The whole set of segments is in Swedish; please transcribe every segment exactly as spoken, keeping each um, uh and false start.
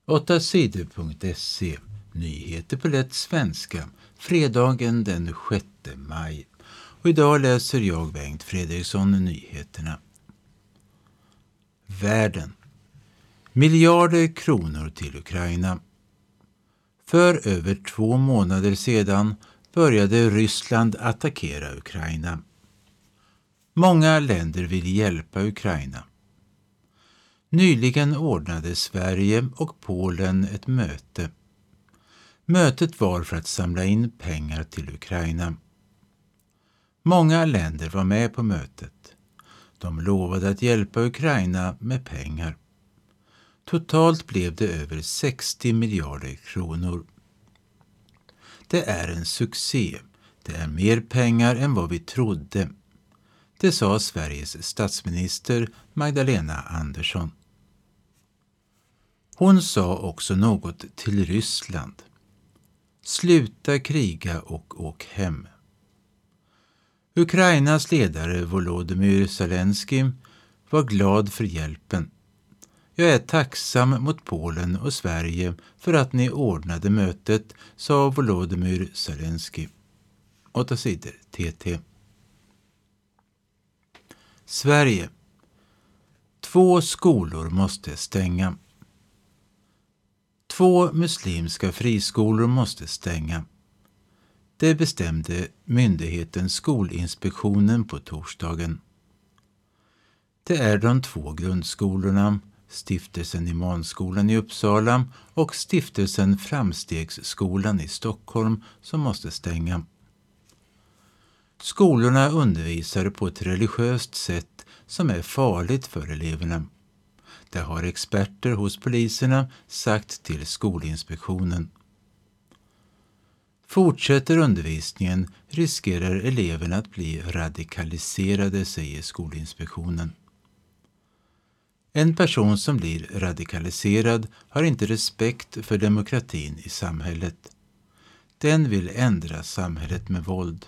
åtta sidor punkt se. Nyheter på lätt svenska. Fredagen den sjätte maj. Och idag läser jag Bengt Fredriksson nyheterna. Världen. Miljarder kronor till Ukraina. För över två månader sedan började Ryssland attackera Ukraina. Många länder vill hjälpa Ukraina. Nyligen ordnade Sverige och Polen ett möte. Mötet var för att samla in pengar till Ukraina. Många länder var med på mötet. De lovade att hjälpa Ukraina med pengar. Totalt blev det över sextio miljarder kronor. Det är en succé. Det är mer pengar än vad vi trodde. Det sa Sveriges statsminister Magdalena Andersson. Hon sa också något till Ryssland. Sluta kriga och åk hem. Ukrainas ledare Volodymyr Zelensky var glad för hjälpen. Jag är tacksam mot Polen och Sverige för att ni ordnade mötet, sa Volodymyr Zelensky. åtta sidor T T. Sverige. Två skolor måste stänga. Två muslimska friskolor måste stänga. Det bestämde myndigheten Skolinspektionen på torsdagen. Det är de två grundskolorna, Stiftelsen Imanskolan i Uppsala och Stiftelsen Framstegsskolan i Stockholm, som måste stänga. Skolorna undervisar på ett religiöst sätt som är farligt för eleverna. Det har experter hos poliserna sagt till Skolinspektionen. Fortsätter undervisningen riskerar eleverna att bli radikaliserade, säger Skolinspektionen. En person som blir radikaliserad har inte respekt för demokratin i samhället. Den vill ändra samhället med våld.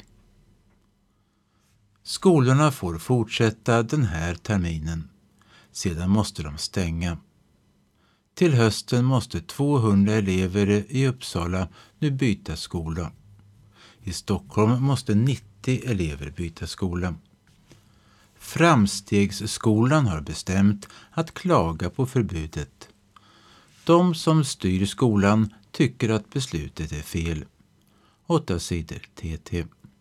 Skolorna får fortsätta den här terminen. Sedan måste de stänga. Till hösten måste tvåhundra elever i Uppsala nu byta skola. I Stockholm måste nittio elever byta skola. Framstegsskolan har bestämt att klaga på förbudet. De som styr skolan tycker att beslutet är fel. åtta sidor T T.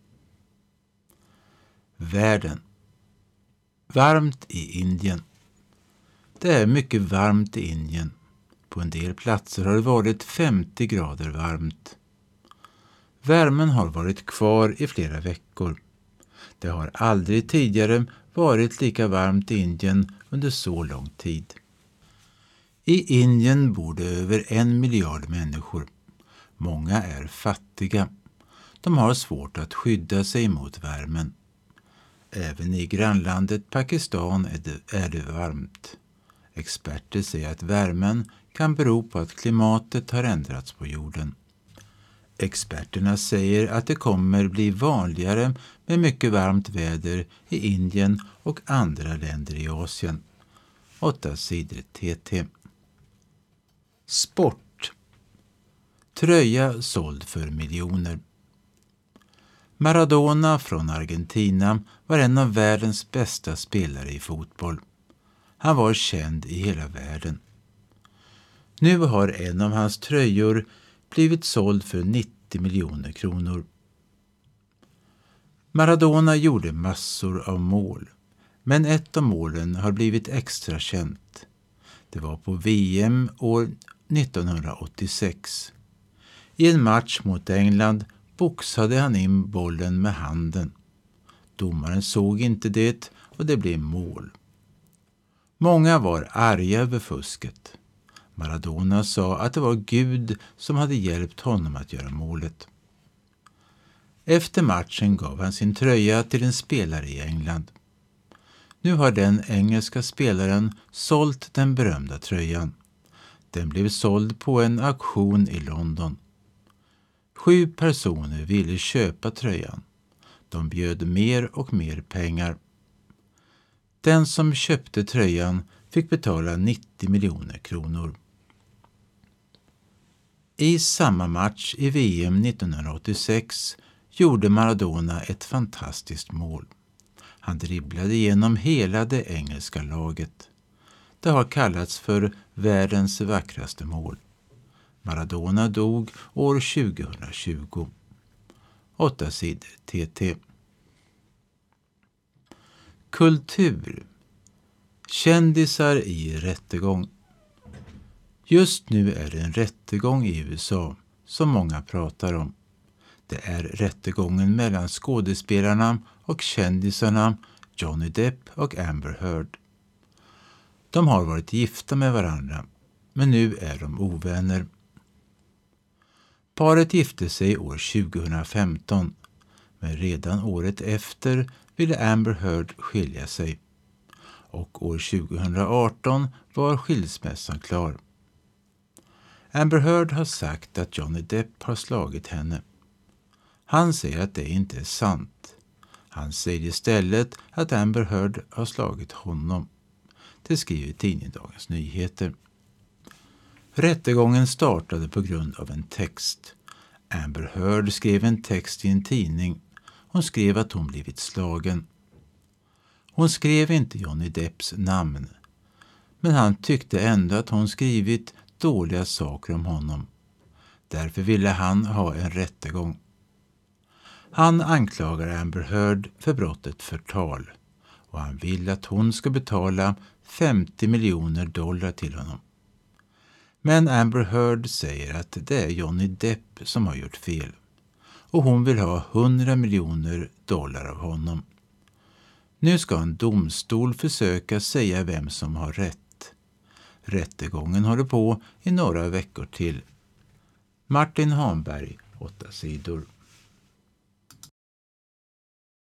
Världen. Varmt i Indien. Det är mycket varmt i Indien. På en del platser har det varit femtio grader varmt. Värmen har varit kvar i flera veckor. Det har aldrig tidigare varit lika varmt i Indien under så lång tid. I Indien bor det över en miljard människor. Många är fattiga. De har svårt att skydda sig mot värmen. Även i grannlandet Pakistan är det, är det varmt. Experter säger att värmen kan bero på att klimatet har ändrats på jorden. Experterna säger att det kommer bli vanligare med mycket varmt väder i Indien och andra länder i Asien. åtta sidor T T. Sport. Tröja såld för miljoner. Maradona från Argentina var en av världens bästa spelare i fotboll. Han var känd i hela världen. Nu har en av hans tröjor blivit såld för nittio miljoner kronor. Maradona gjorde massor av mål, men ett av målen har blivit extra känt. Det var på V M år nittonhundraåttiosex. I en match mot England boxade han in bollen med handen. Domaren såg inte det och det blev mål. Många var arga över fusket. Maradona sa att det var Gud som hade hjälpt honom att göra målet. Efter matchen gav han sin tröja till en spelare i England. Nu har den engelska spelaren sålt den berömda tröjan. Den blev såld på en auktion i London. Sju personer ville köpa tröjan. De bjöd mer och mer pengar. Den som köpte tröjan fick betala nittio miljoner kronor. I samma match i V M nittonhundraåttiosex gjorde Maradona ett fantastiskt mål. Han dribblade igenom hela det engelska laget. Det har kallats för världens vackraste mål. Maradona dog år tjugohundratjugo. Åtta sidor T T. Kultur. Kändisar i rättegång. Just nu är det en rättegång i U S A som många pratar om. Det är rättegången mellan skådespelarna och kändisarna Johnny Depp och Amber Heard. De har varit gifta med varandra, men nu är de ovänner. Paret gifte sig år tjugohundrafemton, men redan året efter ville Amber Heard skilja sig. Och år tjugohundraarton var skilsmässan klar. Amber Heard har sagt att Johnny Depp har slagit henne. Han säger att det inte är sant. Han säger istället att Amber Heard har slagit honom. Det skriver tidningen Dagens Nyheter. Rättegången startade på grund av en text. Amber Heard skrev en text i en tidning. Hon skrev att hon blivit slagen. Hon skrev inte Johnny Depps namn. Men han tyckte ändå att hon skrivit dåliga saker om honom. Därför ville han ha en rättegång. Han anklagar Amber Heard för brottet förtal och han vill att hon ska betala femtio miljoner dollar till honom. Men Amber Heard säger att det är Johnny Depp som har gjort fel och hon vill ha hundra miljoner dollar av honom. Nu ska en domstol försöka säga vem som har rätt. Rättegången håller på i några veckor till. Martin Hanberg, åtta sidor.